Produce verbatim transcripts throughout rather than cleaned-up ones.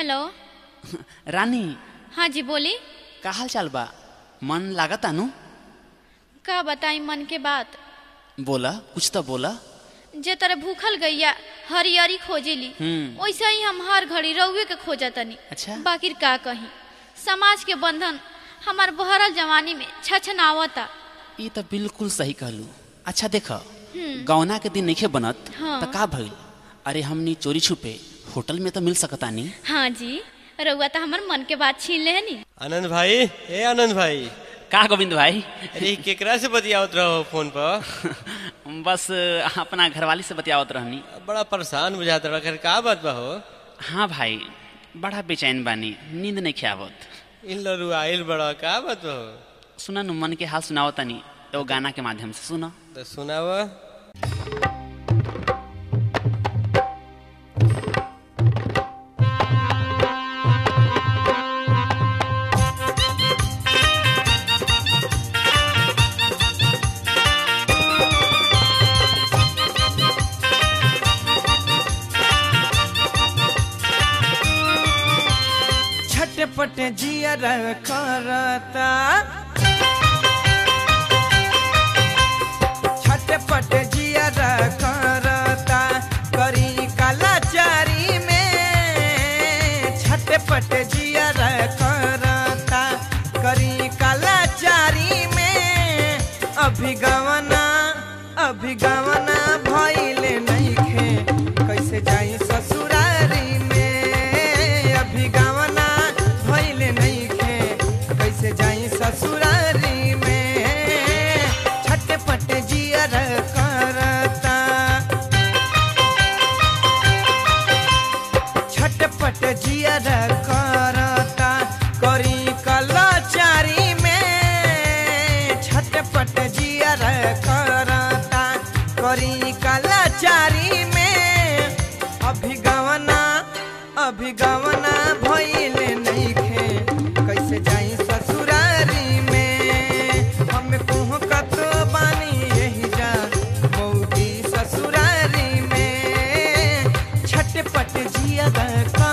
Hello रानी। हाँ जी बोली। का हाल चाल बा? मन लागत आनु? का बताई मन के बात। बोला, कुछ तो बोला। जे तरह भूखल गैया हरियरी खोजेली वैसे ही हम हर घड़ी रउए के खोजतनी। अच्छा। बाकी का कहीं समाज के बंधन हमार बहरल जवानी में छछनावता। ये तो बिल्कुल सही कहलू। अच्छा देखो, गौना के दिन नहीं बनत हाँ। तो का भइल? अरे हमनी चोरी छुपे होटल में तो मिल सकता नहीं। हाँ जी, रउआ तो हमार मन के बात छीन ले नी। आनंद भाई, ए आनंद भाई। का गोविंद भाई? अरे केकरा से बतियावत रहो फोन पर? बस अपना घरवाली से बतियावत रहनी। बड़ा परेशान बुझात रहा, खैर का बात बा हो? हाँ भाई, बड़ा बेचैन बानी, नींद नहीं खियावत। इन लरू आइल बड़ा, का बात बा हो? सुना नु मन के हाल सुनावतनी तो गाना के माध्यम से सुना। तो सुनावा। छटपट जियर करता, छटपट जियर करता, करी कलाचारी में। छटपट जियर करता, करी कलाचारी में। अभिगवना अभिगवना भइले नइखे, कैसे जाई ससुरारी में। अभिगवना भइले नइखे, कैसे जाई ससुरारी में। छटपट जियर करता, छटपट जियर करता, करी कलाचारी में। छटपट जियर करता, करी कलाचारी में। अभिगवना अभिगवना भइले नइखे, कैसे जाई ससुरारी में। हम कहूँ कतो बानी यही जा मौगी ससुरारी में। छटपट जिया करता।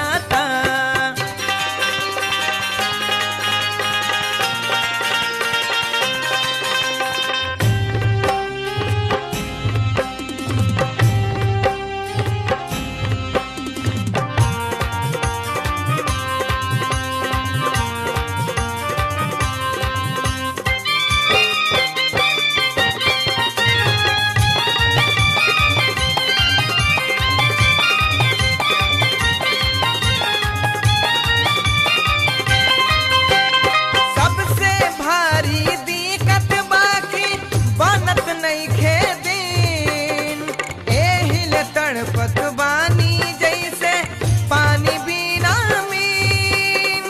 सबसे भारी दिक्कत बाकी बनत नइखे दिन। एहिले तड़पत बानी जैसे पानी बिना मीन।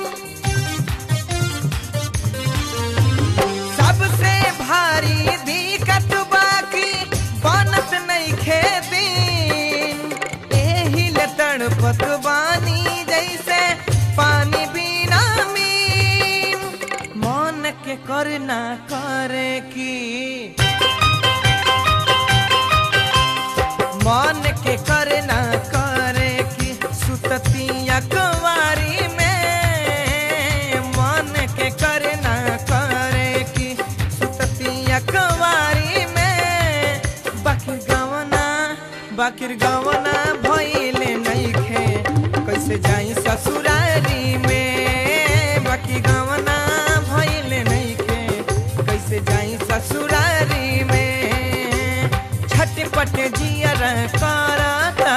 सबसे भारी दिक्कत बाकी बनत नइखे दिन। एहिले तड़पत बानी जैसे पानी बिना मीन। मन के करना करे की, मन के करना करे की, सुतती अकवारी में। मन के करना करे की, सुतती अकवारी में। बाकिर गवना बाकिर गवना भइले नइखे, कैसे जाई ससुरारी में। बाकी गवना भइले नइखे, कैसे जाई ससुरारी में। छटपट जियर करता।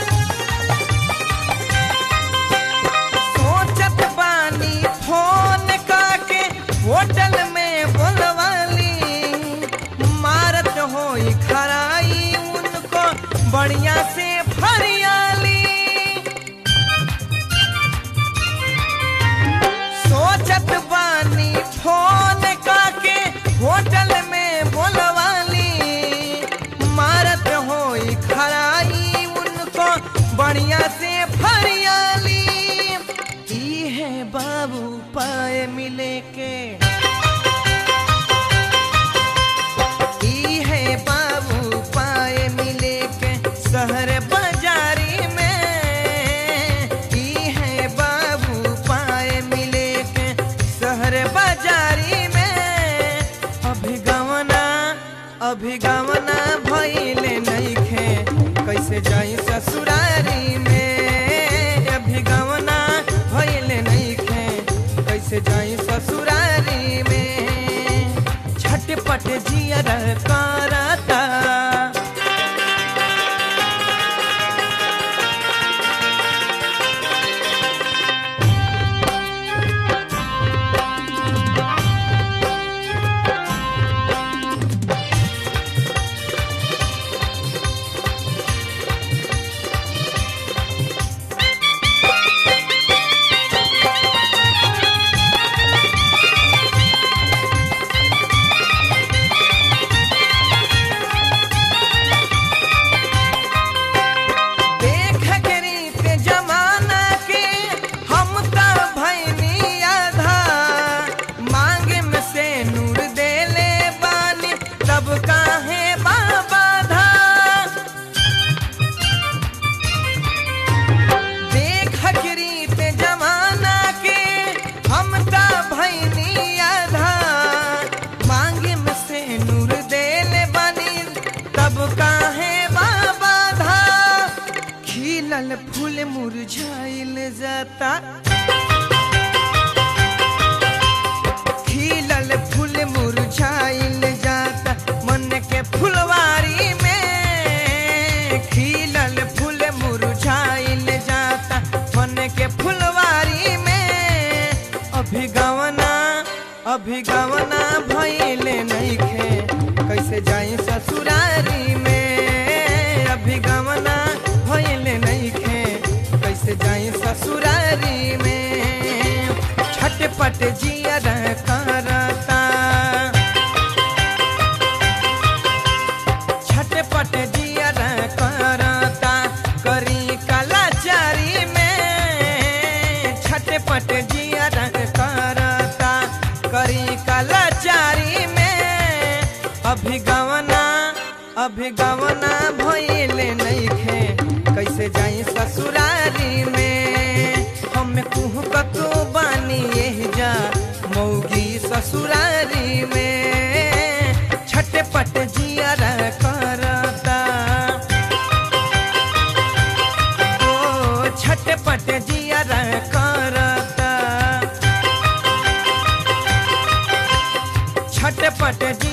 सोचत बानी फोन पाए मिले के ई है बाबू पाए मिले के शहर बाजारी में ई है बाबू पाए मिले के शहर बाजारी में अभिगमना अभिगमना भइले नइखे कैसे जाई ससुरारी में अभिगमना भइले नइखे कैसे जाई ससुरारी में झटपट जियर करता फूल मुरझाइल जाता खिलल फूल मुरझाइल जाता मन के फुलवारी में खिलल फूल मुरझाइल जाता मन के फुलवारी में अभिगमना अभिगमना भइले नइखे कैसे जाई ससुरारी में अभिगमना भइले नइखे कैसे जाई ससुरारी में झटपट जियर करता झटपट जियर करता करी कलाचारी में झटपट जियर करता करी कलाचारी में अभिगमना अभिगमना भइले नइखे कैसे जाई ससुरारी में हम कुह कतो बानी यही जा मौगी ससुरारी में झटपट जियर करता ओ झटपट जियर करता झटपट